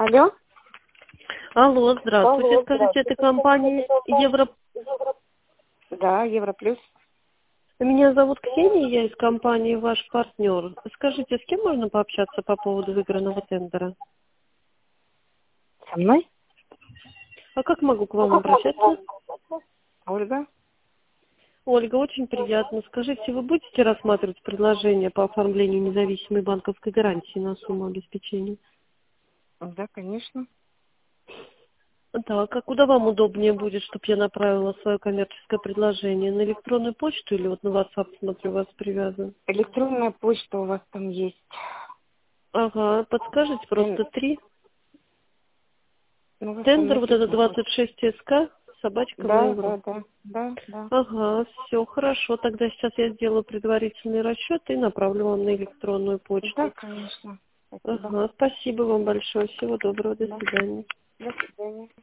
Алло? Алло, здравствуйте. Скажите, это компания Евро... Да, Европлюс. Меня зовут Ксения, я из компании «Ваш партнер». Скажите, с кем можно пообщаться по поводу выигранного тендера? Со мной? А как могу к вам обращаться? Ольга? Ольга, очень приятно. Скажите, вы будете рассматривать предложение по оформлению независимой банковской гарантии на сумму обеспечения? Да, конечно. Так, а куда вам удобнее будет, чтобы я направила свое коммерческое предложение? На электронную почту или вот на WhatsApp, смотрю, у вас привязан? Электронная почта у вас там есть. Ага, подскажите просто 3. Ну, у вас там Тендер вот это написано. 26 СК, собачка Да, Mail.ru. да, да, да, да. Ага, все хорошо. Тогда сейчас я сделаю предварительный расчет и направлю вам на электронную Да, почту. конечно. Спасибо. Ага, спасибо вам большое. Всего доброго. До Да. свидания. До свидания.